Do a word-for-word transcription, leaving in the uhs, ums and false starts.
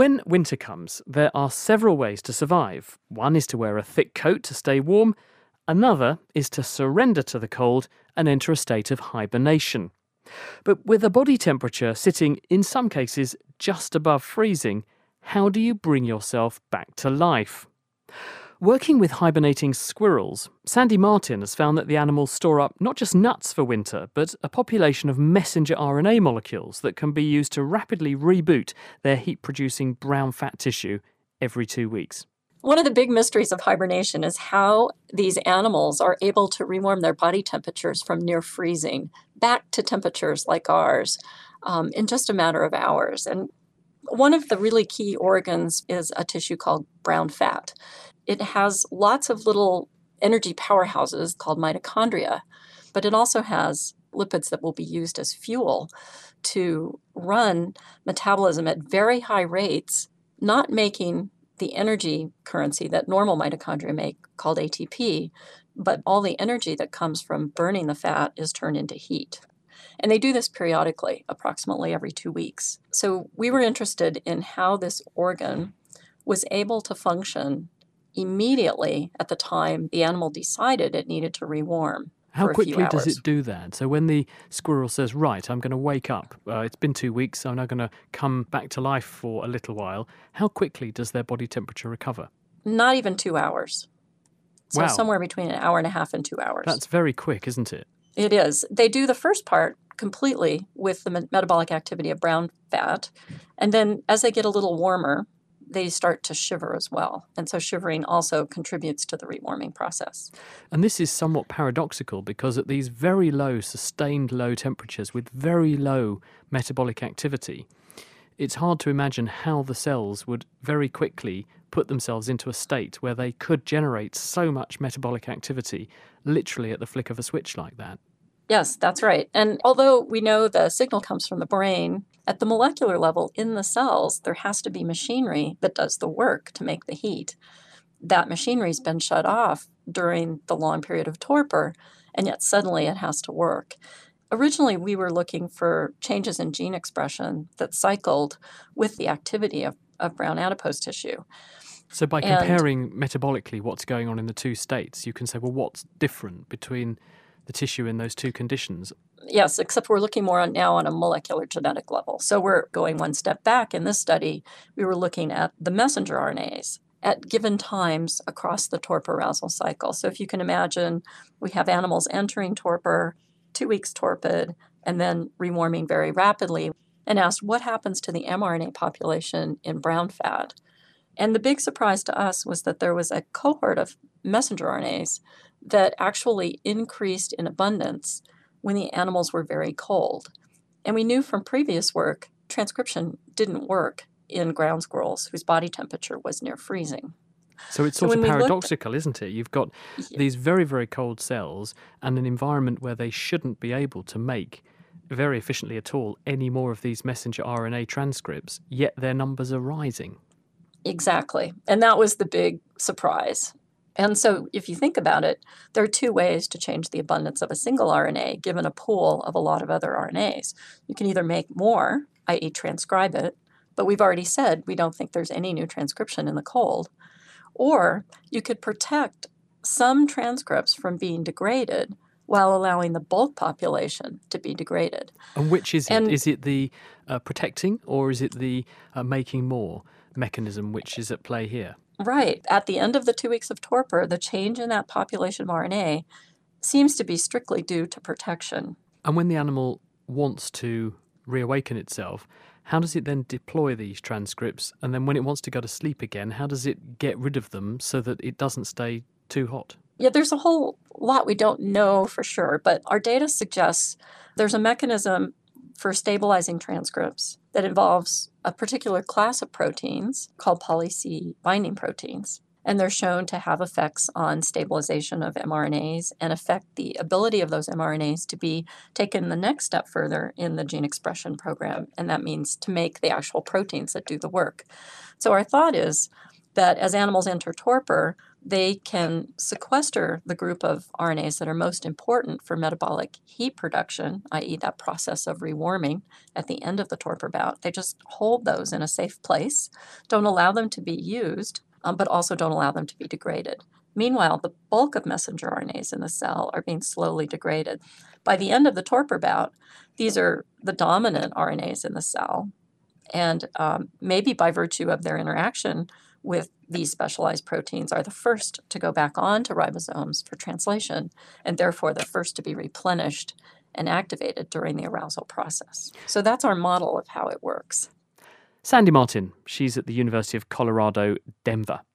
When winter comes, there are several ways to survive. One is to wear a thick coat to stay warm. Another is to surrender to the cold and enter a state of hibernation. But with a body temperature sitting, in some cases, just above freezing, how do you bring yourself back to life? Working with hibernating squirrels, Sandy Martin has found that the animals store up not just nuts for winter, but a population of messenger R N A molecules that can be used to rapidly reboot their heat-producing brown fat tissue every two weeks. One of the big mysteries of hibernation is how these animals are able to rewarm their body temperatures from near freezing back to temperatures like ours um, in just a matter of hours. And one of the really key organs is a tissue called brown fat. It has lots of little energy powerhouses called mitochondria, but it also has lipids that will be used as fuel to run metabolism at very high rates, not making the energy currency that normal mitochondria make, called A T P, but all the energy that comes from burning the fat is turned into heat. And they do this periodically, approximately every two weeks. So we were interested in how this organ was able to function immediately at the time the animal decided it needed to rewarm. How quickly does it do that? So when the squirrel says, right, I'm going to wake up, uh, it's been two weeks, I'm now going to come back to life for a little while, how quickly does their body temperature recover? Not even two hours. So wow. Somewhere between an hour and a half and two hours. That's very quick, isn't it? It is. They do the first part completely with the metabolic activity of brown fat. And then as they get a little warmer, they start to shiver as well. And so shivering also contributes to the rewarming process. And this is somewhat paradoxical because at these very low, sustained low temperatures with very low metabolic activity, it's hard to imagine how the cells would very quickly put themselves into a state where they could generate so much metabolic activity literally at the flick of a switch like that. Yes, that's right. And although we know the signal comes from the brain, at the molecular level in the cells, there has to be machinery that does the work to make the heat. That machinery's been shut off during the long period of torpor, and yet suddenly it has to work. Originally, we were looking for changes in gene expression that cycled with the activity of, of brown adipose tissue. So by comparing and, metabolically what's going on in the two states, you can say, well, what's different between the tissue in those two conditions? Yes, except we're looking more on now on a molecular genetic level. So we're going one step back. In this study, we were looking at the messenger R N As at given times across the torpor arousal cycle. So if you can imagine, we have animals entering torpor, two weeks torpid, and then rewarming very rapidly, and asked what happens to the mRNA population in brown fat. And the big surprise to us was that there was a cohort of messenger R N As that actually increased in abundance when the animals were very cold. And we knew from previous work, transcription didn't work in ground squirrels whose body temperature was near freezing. So it's sort so of paradoxical, looked, isn't it? You've got yeah. these very, very cold cells and an environment where they shouldn't be able to make very efficiently at all any more of these messenger R N A transcripts, yet their numbers are rising. Exactly. And that was the big surprise. And so if you think about it, there are two ways to change the abundance of a single R N A given a pool of a lot of other R N As. You can either make more, that is transcribe it, but we've already said we don't think there's any new transcription in the cold. Or you could protect some transcripts from being degraded while allowing the bulk population to be degraded. And which is and, it? Is it the uh, protecting or is it the uh, making more mechanism which is at play here? Right. At the end of the two weeks of torpor, the change in that population of R N A seems to be strictly due to protection. And when the animal wants to reawaken itself, how does it then deploy these transcripts? And then when it wants to go to sleep again, how does it get rid of them so that it doesn't stay too hot? Yeah, there's a whole lot we don't know for sure, but our data suggests there's a mechanism for stabilizing transcripts that involves a particular class of proteins called poly-C binding proteins. And they're shown to have effects on stabilization of mRNAs and affect the ability of those mRNAs to be taken the next step further in the gene expression program. And that means to make the actual proteins that do the work. So our thought is that as animals enter torpor, they can sequester the group of R N As that are most important for metabolic heat production, that is that process of rewarming at the end of the torpor bout. They just hold those in a safe place, don't allow them to be used, um, but also don't allow them to be degraded. Meanwhile, the bulk of messenger R N As in the cell are being slowly degraded. By the end of the torpor bout, these are the dominant R N As in the cell, and um, maybe by virtue of their interaction with these specialized proteins are the first to go back on to ribosomes for translation, and therefore the first to be replenished and activated during the arousal process. So that's our model of how it works. Sandy Martin, she's at the University of Colorado, Denver.